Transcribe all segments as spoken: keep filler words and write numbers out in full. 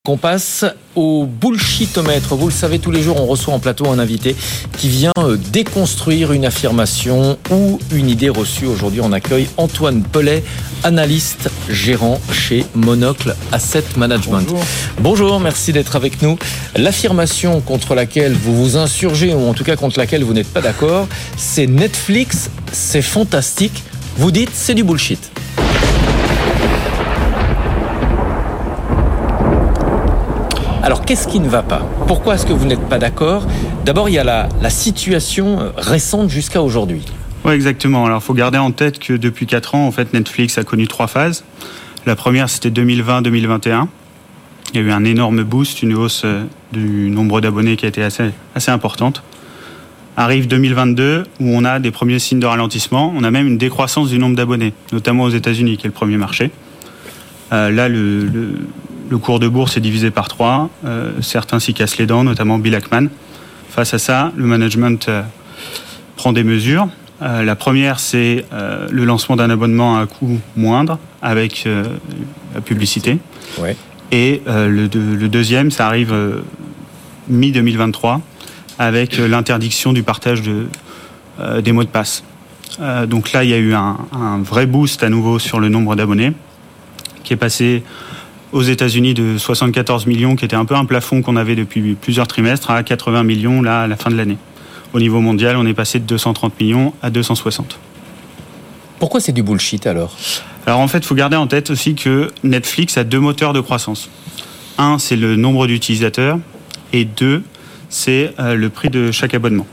Qu'on passe au bullshitomètre. Vous le savez, tous les jours, on reçoit en plateau un invité qui vient déconstruire une affirmation ou une idée reçue. Aujourd'hui, on accueille Antoine Pellet, analyste gérant chez Monocle Asset Management. Bonjour. Bonjour, merci d'être avec nous. L'affirmation contre laquelle vous vous insurgez, ou en tout cas contre laquelle vous n'êtes pas d'accord, c'est Netflix, c'est fantastique. Vous dites, c'est du bullshit. Alors, qu'est-ce qui ne va pas ? Pourquoi est-ce que vous n'êtes pas d'accord ? D'abord, il y a la, la situation récente jusqu'à aujourd'hui. Oui, exactement. Alors, il faut garder en tête que depuis quatre ans, en fait, Netflix a connu trois phases. La première, c'était deux mille vingt deux mille vingt et un. Il y a eu un énorme boost, une hausse du nombre d'abonnés qui a été assez, assez importante. Arrive deux mille vingt-deux, où on a des premiers signes de ralentissement. On a même une décroissance du nombre d'abonnés, notamment aux États-Unis, qui est le premier marché. Euh, là, le... le Le cours de bourse est divisé par trois. Euh, certains s'y cassent les dents, notamment Bill Ackman. Face à ça, le management euh, prend des mesures. Euh, la première, c'est euh, le lancement d'un abonnement à un coût moindre avec euh, la publicité. Ouais. Et euh, le, de, le deuxième, ça arrive euh, mi deux mille vingt-trois avec euh, l'interdiction du partage de, euh, des mots de passe. Euh, donc là, il y a eu un, un vrai boost à nouveau sur le nombre d'abonnés qui est passé aux États-Unis de soixante-quatorze millions, qui était un peu un plafond qu'on avait depuis plusieurs trimestres, à quatre-vingts millions là, à la fin de l'année. Au niveau mondial, on est passé de deux cent trente millions à deux cent soixante. Pourquoi c'est du bullshit alors ? Alors en fait, il faut garder en tête aussi que Netflix a deux moteurs de croissance. Un, c'est le nombre d'utilisateurs, et deux, c'est euh, le prix de chaque abonnement.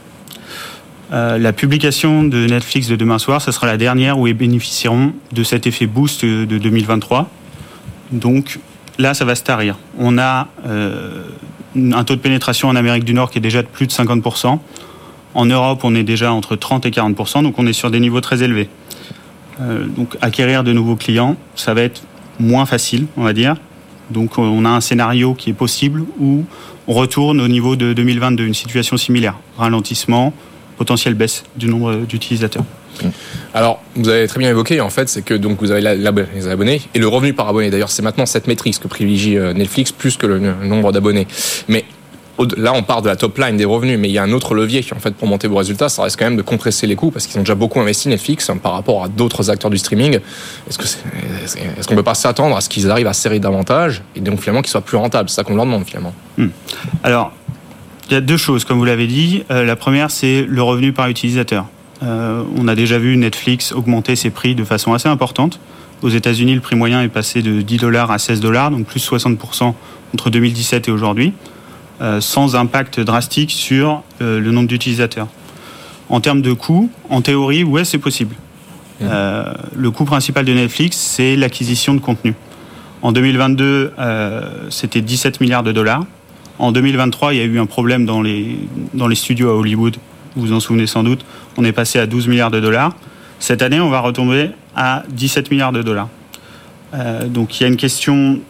Euh, la publication de Netflix de demain soir, ce sera la dernière où ils bénéficieront de cet effet boost de deux mille vingt-trois. Donc là, ça va se tarir. On a euh, un taux de pénétration en Amérique du Nord qui est déjà de plus de cinquante pour cent. En Europe, on est déjà entre trente et quarante pour cent, donc on est sur des niveaux très élevés. Euh, donc acquérir de nouveaux clients, ça va être moins facile, on va dire. Donc on a un scénario qui est possible où on retourne au niveau de deux mille vingt-deux, une situation similaire. Ralentissement, potentielle baisse du nombre d'utilisateurs. Alors, vous avez très bien évoqué, en fait, c'est que donc vous avez la, la, les abonnés et le revenu par abonné. D'ailleurs, c'est maintenant cette métrique que privilégie Netflix plus que le, le nombre d'abonnés. Mais là, on part de la top line des revenus, mais il y a un autre levier qui, en fait, pour monter vos résultats, ça reste quand même de compresser les coûts parce qu'ils ont déjà beaucoup investi Netflix hein, par rapport à d'autres acteurs du streaming. Est-ce que c'est, est-ce qu'on ne peut pas s'attendre à ce qu'ils arrivent à serrer davantage et donc finalement qu'ils soient plus rentables ? C'est ça qu'on leur demande finalement. Hmm. Alors, il y a deux choses, comme vous l'avez dit. Euh, la première, c'est le revenu par utilisateur. Euh, on a déjà vu Netflix augmenter ses prix de façon assez importante. Aux États-Unis, le prix moyen est passé de dix dollars à seize dollars, donc plus soixante pour cent entre deux mille dix-sept et aujourd'hui, euh, sans impact drastique sur euh, le nombre d'utilisateurs. En termes de coût, en théorie, ouais, c'est possible. Mmh. Euh, le coût principal de Netflix, c'est l'acquisition de contenu. En deux mille vingt-deux, euh, c'était dix-sept milliards de dollars. En deux mille vingt-trois, il y a eu un problème dans les, dans les studios à Hollywood. Vous vous en souvenez sans doute, on est passé à douze milliards de dollars. Cette année, on va retomber à dix-sept milliards de dollars. Euh, donc il y a une question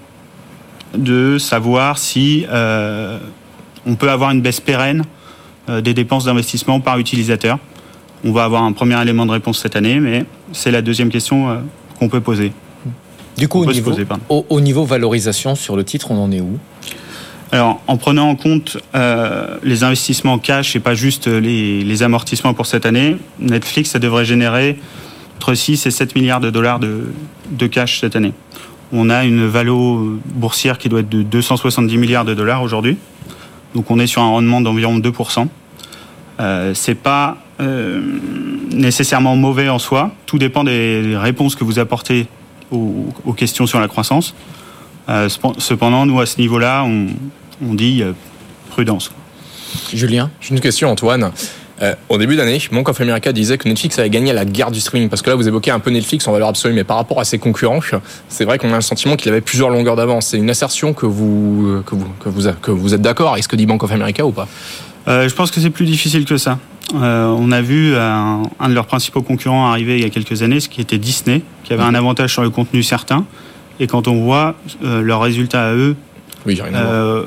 de savoir si euh, on peut avoir une baisse pérenne euh, des dépenses d'investissement par utilisateur. On va avoir un premier élément de réponse cette année, mais c'est la deuxième question euh, qu'on peut poser. Du coup, au niveau, poser, au, au niveau valorisation sur le titre, on en est où ? Alors, en prenant en compte euh, les investissements cash et pas juste les, les amortissements pour cette année, Netflix, ça devrait générer entre six et sept milliards de dollars de, de cash cette année. On a une valo boursière qui doit être de deux cent soixante-dix milliards de dollars aujourd'hui. Donc, on est sur un rendement d'environ deux pour cent. Euh, c'est pas euh, nécessairement mauvais en soi. Tout dépend des réponses que vous apportez aux, aux questions sur la croissance. Euh, cependant, nous, à ce niveau-là, on, on dit euh, prudence. Julien ? J'ai une question, Antoine. Euh, au début d'année, Bank of America disait que Netflix avait gagné à la guerre du streaming. Parce que là, vous évoquez un peu Netflix en valeur absolue, mais par rapport à ses concurrents, c'est vrai qu'on a le sentiment qu'il avait plusieurs longueurs d'avance. C'est une assertion que vous, que vous, que vous, que vous êtes d'accord avec ce que dit Bank of America ou pas ? euh, Je pense que c'est plus difficile que ça. Euh, on a vu un, un de leurs principaux concurrents arriver il y a quelques années, ce qui était Disney, qui avait un avantage sur le contenu certain. Et quand on voit euh, leurs résultats à eux, oui, rien à euh,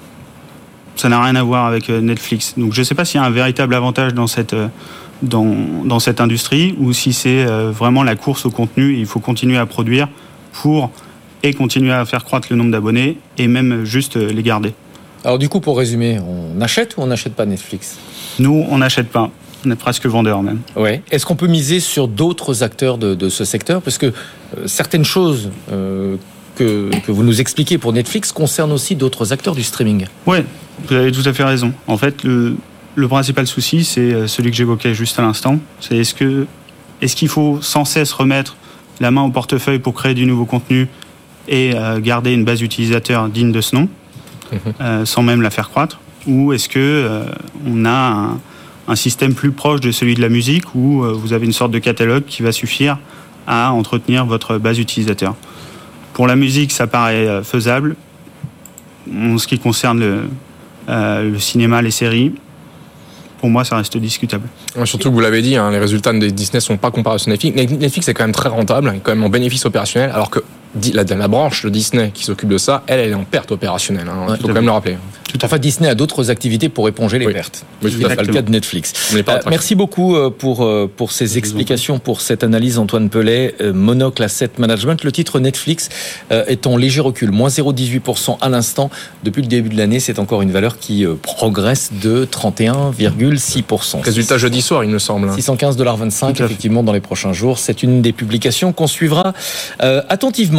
ça n'a rien à voir avec Netflix. Donc je ne sais pas s'il y a un véritable avantage dans cette, dans, dans cette industrie ou si c'est euh, vraiment la course au contenu et il faut continuer à produire pour et continuer à faire croître le nombre d'abonnés et même juste les garder. Alors du coup, pour résumer, on achète ou on n'achète pas Netflix ? Nous, on n'achète pas. On est presque vendeur même. Ouais. Est-ce qu'on peut miser sur d'autres acteurs de, de ce secteur ? Parce que euh, certaines choses euh, que, que vous nous expliquez pour Netflix concernent aussi d'autres acteurs du streaming. Oui, vous avez tout à fait raison. En fait, le, le principal souci, c'est celui que j'évoquais juste à l'instant. C'est est-ce que, est-ce qu'il faut sans cesse remettre la main au portefeuille pour créer du nouveau contenu et euh, garder une base utilisateur digne de ce nom, mmh. euh, sans même la faire croître ? Ou est-ce que euh, on a un, un système plus proche de celui de la musique où euh, vous avez une sorte de catalogue qui va suffire à entretenir votre base utilisateur ? Pour la musique, ça paraît euh, faisable. En ce qui concerne le, euh, le cinéma, les séries, pour moi, ça reste discutable. Surtout que vous l'avez dit, hein, les résultats de Disney ne sont pas comparables sur Netflix. Netflix est quand même très rentable, est quand même en bénéfice opérationnel, alors que la, la branche de Disney qui s'occupe de ça, elle, elle est en perte opérationnelle. Il hein, ouais, faut quand même le rappeler. Tout à fait. Disney a d'autres activités pour éponger les oui. pertes. Oui, Ce n'est pas le cas de Netflix. Euh, merci beaucoup pour, pour ces explications, pour cette analyse, Antoine Pellet, Monocle Asset Management. Le titre Netflix est en léger recul, moins zéro virgule dix-huit pour cent à l'instant. Depuis le début de l'année, c'est encore une valeur qui progresse de trente et un virgule six pour cent. Résultat jeudi soir, il me semble. six cent quinze virgule vingt-cinq dollars effectivement dans les prochains jours. C'est une des publications qu'on suivra euh, attentivement.